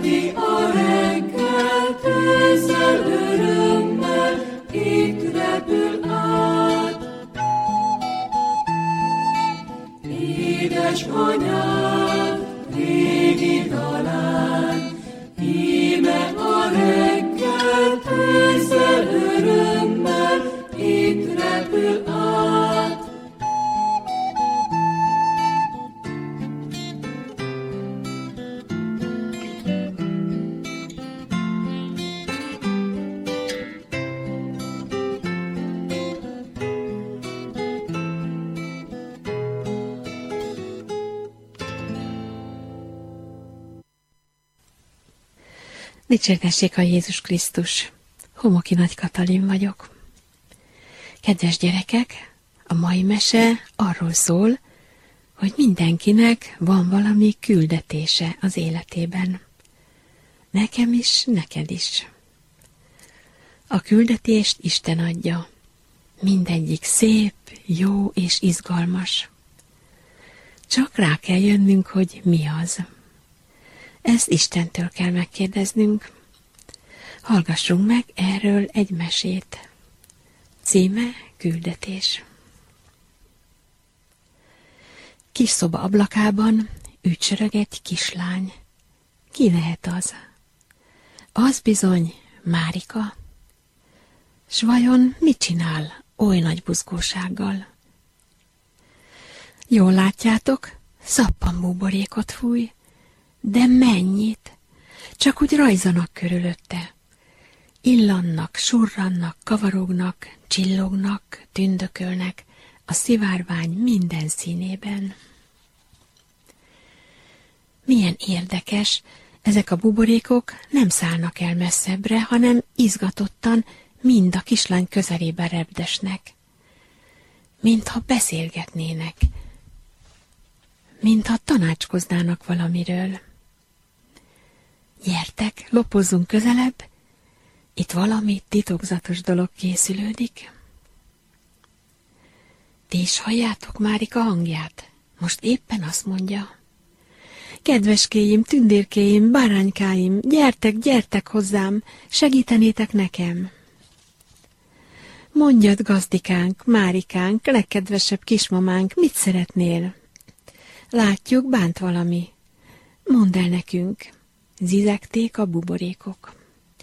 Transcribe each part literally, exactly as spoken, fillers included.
Kézi a reggel, tőzzel örömmel, itt repül át. Édes anyád, régi dalán, íme a reggel, tőzzel örömmel, itt repül át. Dicsértessék a Jézus Krisztus! Homoki Nagy Katalin vagyok. Kedves gyerekek, a mai mese arról szól, hogy mindenkinek van valami küldetése az életében. Nekem is, neked is. A küldetést Isten adja. Mindegyik szép, jó és izgalmas. Csak rá kell jönnünk, hogy mi az. Ezt Istentől kell megkérdeznünk. Hallgassunk meg erről egy mesét. Címe Küldetés. Kis szoba ablakában ücsörög egy kislány. Ki lehet az? Az bizony Márika. S vajon mit csinál oly nagy buzgósággal? Jól látjátok, szappanbúborékot fúj. De mennyit? Csak úgy rajzanak körülötte. Illannak, surrannak, kavarognak, csillognak, tündökölnek a szivárvány minden színében. Milyen érdekes, ezek a buborékok nem szállnak el messzebbre, hanem izgatottan mind a kislány közelébe repdesnek. Mintha beszélgetnének, mintha tanácskoznának valamiről. Gyertek, lopozzunk közelebb, itt valami titokzatos dolog készülődik. Ti is halljátok Márika hangját? Most éppen azt mondja. Kedveskéim, tündérkéim, báránykáim, gyertek, gyertek hozzám, segítenétek nekem. Mondjad, gazdikánk, Márikánk, legkedvesebb kismamánk, mit szeretnél? Látjuk, bánt valami. Mondd el nekünk. Zizegték a buborékok.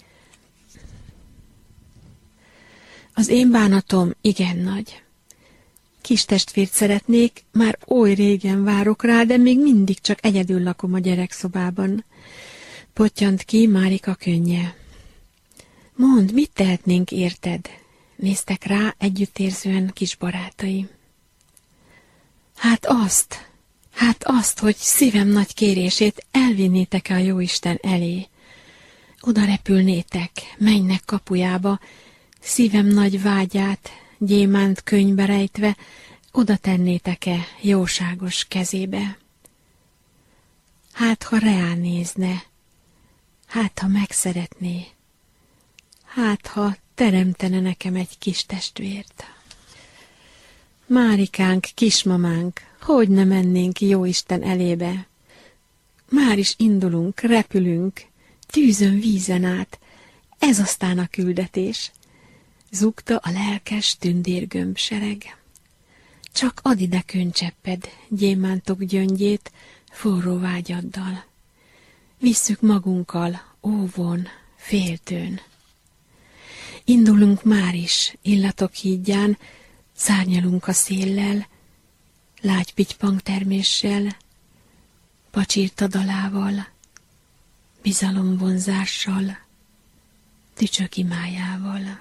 Az én bánatom igen nagy. Kis testvért szeretnék, már oly régen várok rá, de még mindig csak egyedül lakom a gyerekszobában. Pottyant ki Márika könnye. Mondd, mit tehetnénk érted? Néztek rá együttérzően kis barátai. Hát azt... Hát azt, hogy szívem nagy kérését elvinnétek-e a Jóisten elé. Oda repülnétek, mennynek kapujába, szívem nagy vágyát, gyémánt könyvbe rejtve, oda tennétek-e jóságos kezébe. Hát, ha reálnézne, hát, ha megszeretné, hát, ha teremtene nekem egy kis testvért. Márikánk, kismamánk, hogy ne mennénk Jóisten elébe? Már is indulunk, repülünk, tűzön, vízen át, ez aztán a küldetés. Zúgta a lelkes tündérgömbsereg. Csak add ide könycsepped, gyémántok gyöngyét, forró vágyaddal. Visszük magunkkal, óvon, féltőn. Indulunk már is, illatok hídján, szárnyalunk a széllel, lágy pittypangterméssel, pacsirta dalával, bizalomvonzással, tücsök imájával.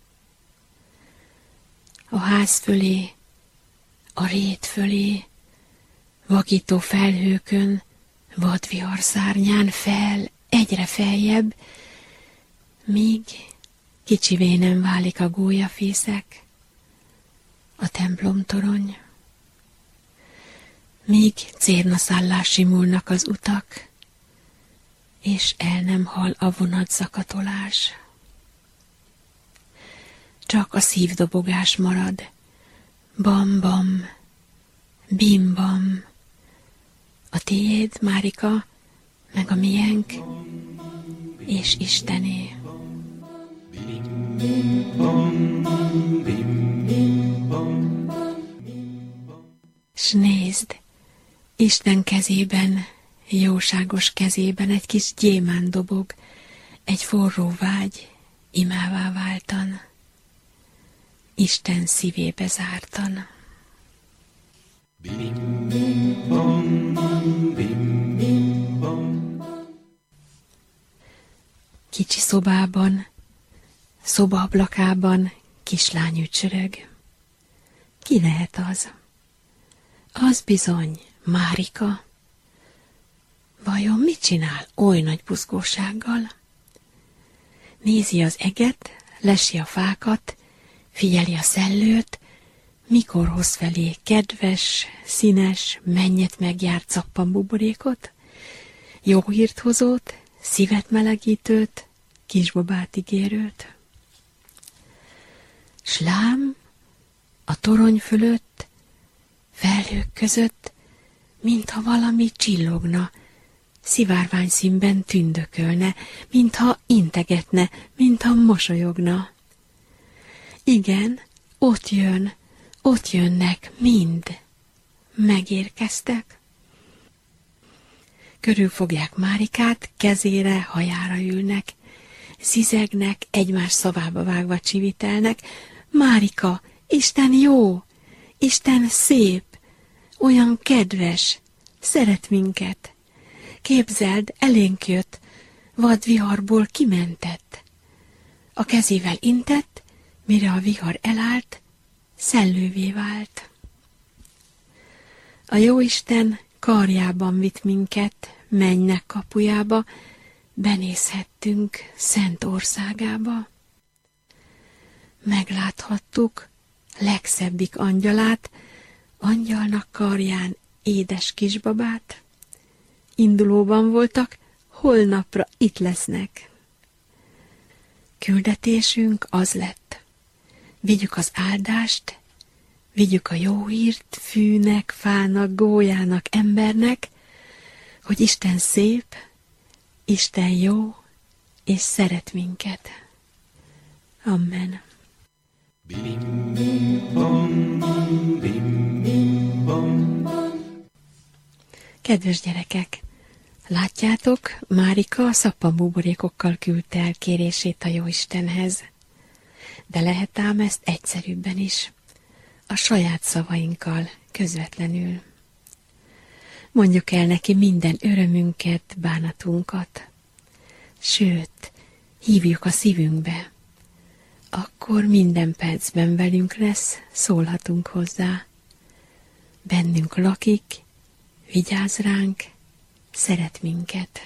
A ház fölé, a rét fölé, vakító felhőkön, vadvihar szárnyán fel, egyre feljebb, míg kicsivé nem válik a gólyafészek, a templomtorony. Míg cérnaszállás simulnak az utak, és el nem hal a vonatzakatolás. Csak a szívdobogás marad, bam-bam, bim-bam. A tiéd, Márika, meg a miénk, és Istené. S nézd, Isten kezében, jóságos kezében egy kis gyémánt dobog, egy forró vágy imává váltan, Isten szívébe zártan. Kicsi szobában, szobaablakában kislány ücsörög. Ki lehet az? Az bizony Márika. Vajon mit csinál oly nagy buzgósággal? Nézi az eget, lesi a fákat, figyeli a szellőt, mikor hoz felé kedves, színes, mennyet megjárt szappanbuborékot, jó hírt hozót, szívet melegítőt, kisbabát ígérőt. S lám, a torony fölött, felhők között, mintha valami csillogna, szivárvány színben tündökölne, mintha integetne, mintha mosolyogna. Igen, ott jön, ott jönnek mind. Megérkeztek. Körülfogják Márikát, kezére, hajára ülnek, zizegnek, egymás szavába vágva csivitelnek. Márika, Isten jó, Isten szép, olyan kedves, szeret minket. Képzeld, elénk jött, vad viharból kimentett. A kezével intett, mire a vihar elállt, szellővé vált. A jóisten karjában vitt minket, mennynek kapujába, benézhettünk szent országába. Megláthattuk legszebbik angyalát, angyalnak karján édes kisbabát. Indulóban voltak, holnapra itt lesznek. Küldetésünk az lett. Vigyük az áldást, vigyük a jó hírt fűnek, fának, gólyának, embernek, hogy Isten szép, Isten jó, és szeret minket. Amen. Kedves gyerekek, látjátok, Márika a szappanbuborékokkal küldte el kérését a Jóistenhez. De lehet ám ezt egyszerűbben is, a saját szavainkkal, közvetlenül. Mondjuk el neki minden örömünket, bánatunkat. Sőt, hívjuk a szívünkbe. Akkor minden percben velünk lesz, szólhatunk hozzá. Bennünk lakik, vigyáz ránk, szeret minket.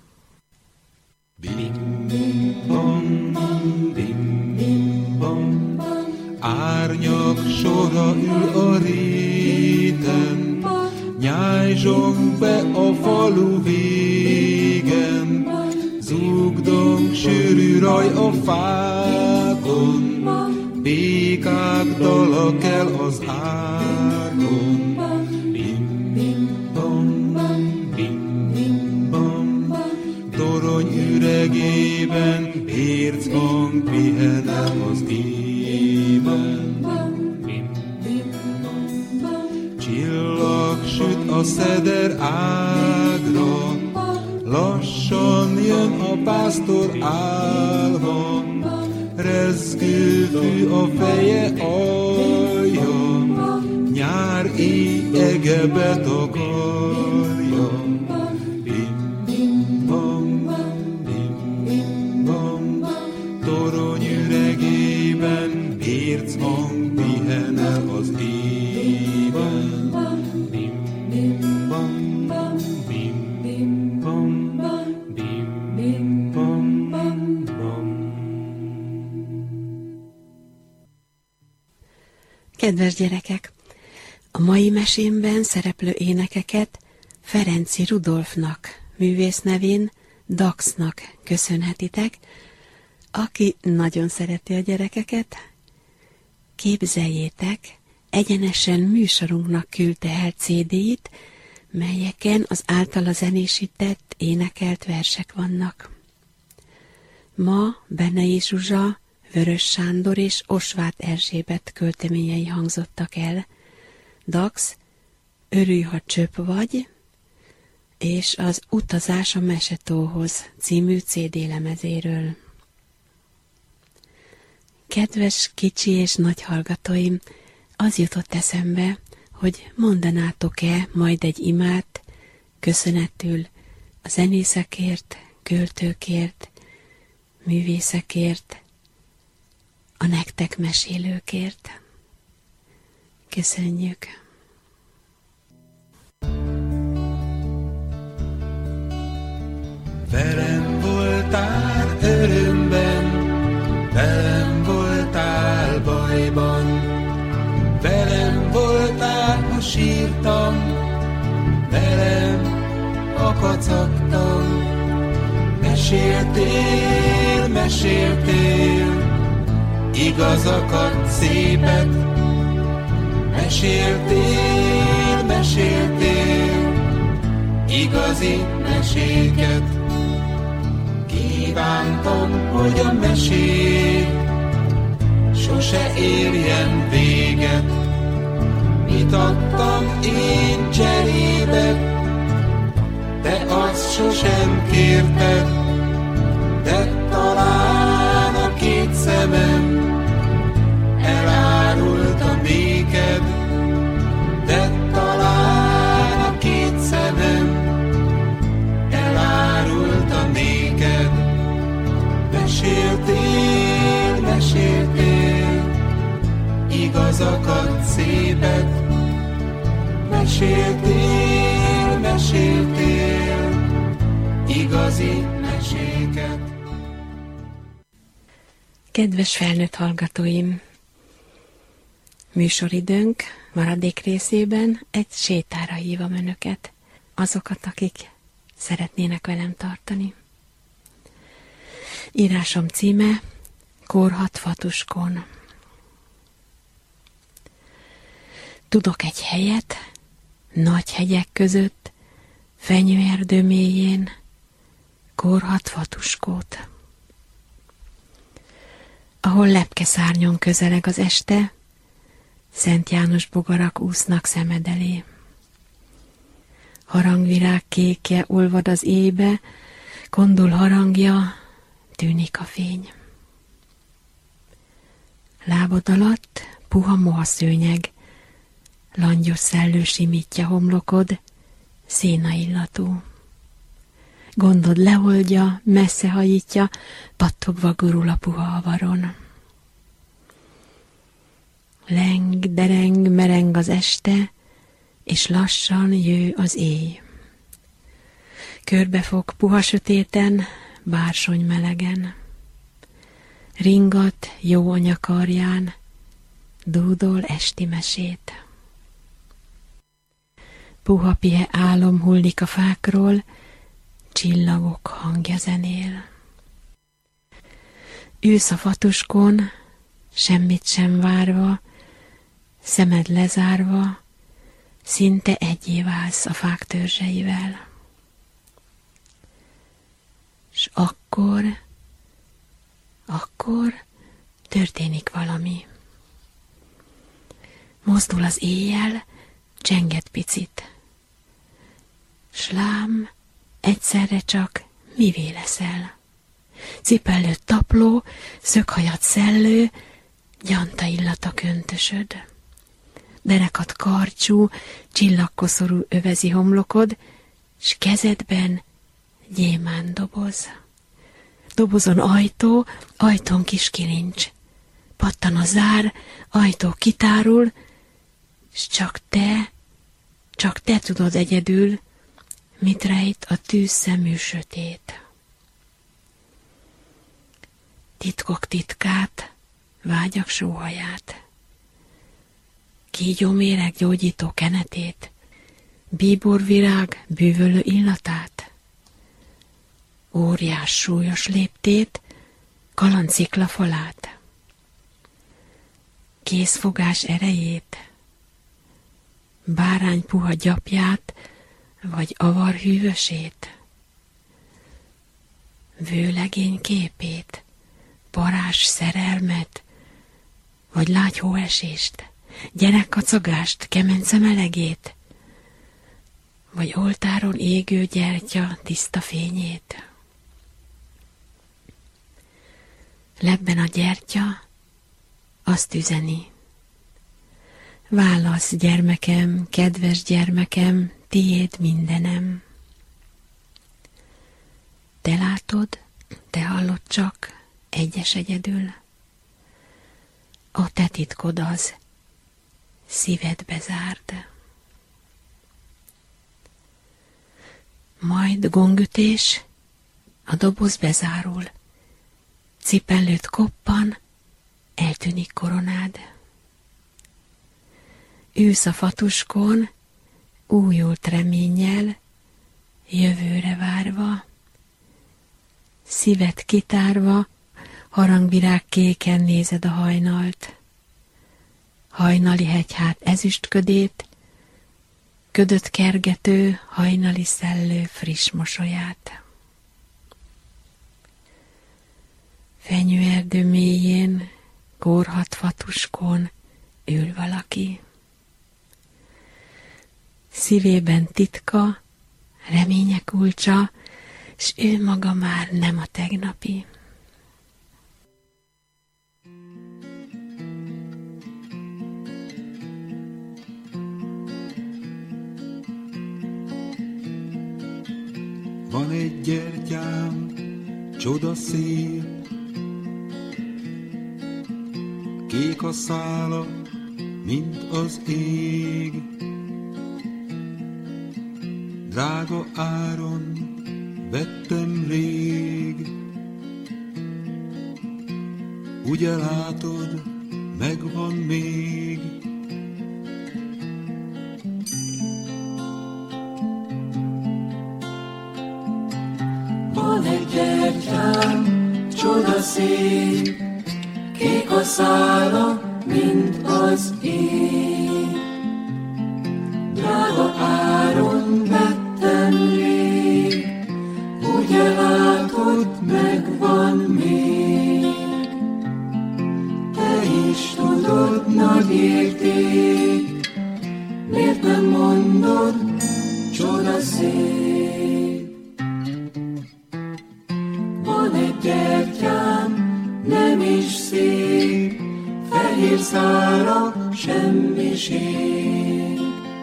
Bim, bim, bom, bim, bim, bom. Árnyak sora ül a réten, nyájzsong be a falu végen, zúgdong sűrű raj a fákon, békák dala kell az árgon. Bim, bim, bom, bim, bim, bom. Torony üregében érchang pihenem az ében. Csillag süt a szeder ágra, lassan jön a pásztor álva, rezgő fű a feje alja, nyár ége betakarja. Bim, bim, bam, bim, bim, bam, torony üregében bérchang pihenel az ében. Bim, bim, bam, bim, bim, bam, bim, bim, bam, bam. Kedves gyerekek, a mai mesémben szereplő énekeket Ferenczy Rudolfnak, művész nevén Daxnak köszönhetitek, aki nagyon szereti a gyerekeket. Képzeljétek, egyenesen műsorunknak küldte el cé dé-it, melyeken az általa zenésített, énekelt versek vannak. Ma Benei Zsuzsa, Vörös Sándor és Osváth Erzsébet költeményei hangzottak el. Dax, Örülj, ha csöpp vagy, és az Utazás a Mesetóhoz című cé dé lemezéről. Kedves kicsi és nagy hallgatóim, az jutott eszembe, hogy mondanátok-e majd egy imát köszönetül a zenészekért, költőkért, művészekért, a nektek mesélőkért. Köszönjük! Velem voltál örömben, velem voltál bajban, velem voltál, ha sírtam, velem, ha kacagtam. Meséltél, meséltél, igazakat, szépet. Meséltél, meséltél, igazi meséket. Kívántam, hogy a mesék sose érjen véget. Mit adtam én cserébe, de azt sosem kérted. De talán a két szemem elárulta néked. De talán a két szemem elárulta néked. Meséltél, meséltél, igazakat, szépet. Meséltél, meséltél, igazi meséket. Kedves felnőtt hallgatóim! Műsoridőnk maradék részében egy sétára hívom önöket, azokat, akik szeretnének velem tartani. Írásom címe Kórhat Fatuskon. Tudok egy helyet, nagy hegyek között, fenyőerdő mélyén, Kórhat Fatuskót. Ahol lepkeszárnyon közeleg az este, Szent János bogarak úsznak szemed elé. Harangvirág kékje olvad az éjbe, kondul harangja, tűnik a fény. Lábad alatt puha moha szőnyeg, langyos szellő simítja homlokod, széna illatú. Gondod leoldja, messze hajítja, pattogva gurul a puha avaron. Leng, dereng, mereng az este, és lassan jő az éj. Körbefog puha sötéten, bársony melegen. Ringat jó anya karján, dúdol esti mesét. Puha pihe álom hullik a fákról, csillagok hangja zenél. Ülsz a fatuskon, semmit sem várva, szemed lezárva, szinte egyé válsz a fák törzseivel. S akkor, akkor történik valami. Mozdul az éjjel, csenged picit. S lám, egyszerre csak mivé leszel. Cipellőd tapló, szöghajad szellő, gyanta illat a köntösöd. Derekat karcsú, csillagkoszorú övezi homlokod, s kezedben gyémánt doboz. Dobozon ajtó, ajtón kis kilincs. Pattan a zár, ajtó kitárul, s csak te, csak te tudod egyedül, mit rejt a tűzszemű sötét. Titkok titkát, vágyak sóhaját, kígyóméreg gyógyító kenetét, bíborvirág bűvölő illatát, óriás súlyos léptét, kalancikla falát, kézfogás erejét, bárány puha gyapját, vagy avar hűvösét, vőlegény képét, parázs szerelmet, vagy lágy hóesést, gyerekkacagást, kemence melegét, vagy oltáron égő gyertya tiszta fényét. Lebben a gyertya azt üzeni: válasz, gyermekem, kedves gyermekem, tiéd mindenem. Te látod, te hallod csak, egyes egyedül. A te titkod az, szívedbe zárd. Majd gongütés, a doboz bezárul, cipellőt koppan, eltűnik koronád. Ülsz a fatuskon, újult reménnyel, jövőre várva, szívet kitárva, harangvirág kéken nézed a hajnalt. Hajnali hegyhát ezüstködét, ködött kergető, hajnali szellő friss mosolyát. Fenyőerdő mélyén, kórhat fatuskon ül valaki. Szívében titka, reménye kulcsa, s ő maga már nem a tegnapi. Van egy gyertyám, csodaszép, kék a szála, mint az ég. Drága áron vettem rég, ugye látod, megvan még. Van egy gyertyám, csodaszép, kék a szála, mint az ég. Drága áron vettem rég, ugye látod, megvan még. Te is tudod, nagy érték, miért nem mondod, csodaszép. Van egy gyertyám, nem is szép, fehér szára semmiség.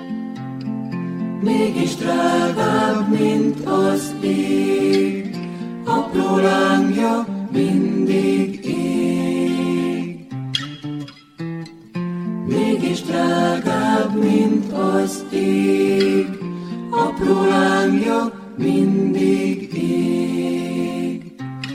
Mégis drágább, mint az ég, apró lángja mindig ég. Mégis drágább, mint az ég, apró lángja mindig ég.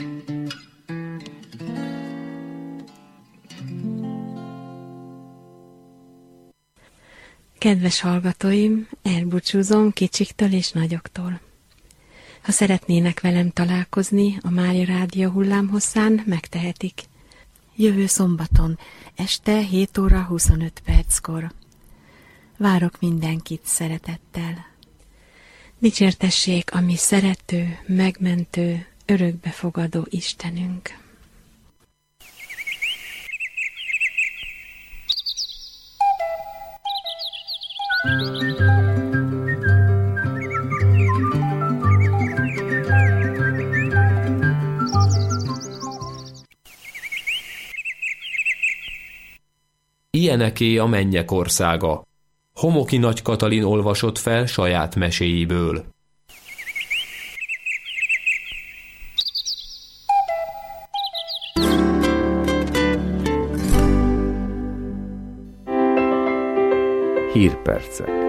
Kedves hallgatóim, elbúcsúzom kicsiktől és nagyoktól. Ha szeretnének velem találkozni a Mária Rádió hullámhosszán, megtehetik. Jövő szombaton, este hét óra huszonöt perckor. Várok mindenkit szeretettel. Dicsértessék a mi szerető, megmentő, örökbefogadó Istenünk. Ilyeneké a mennyek országa. Homoki Nagy Katalin olvasott fel saját meséiből. Hírpercek.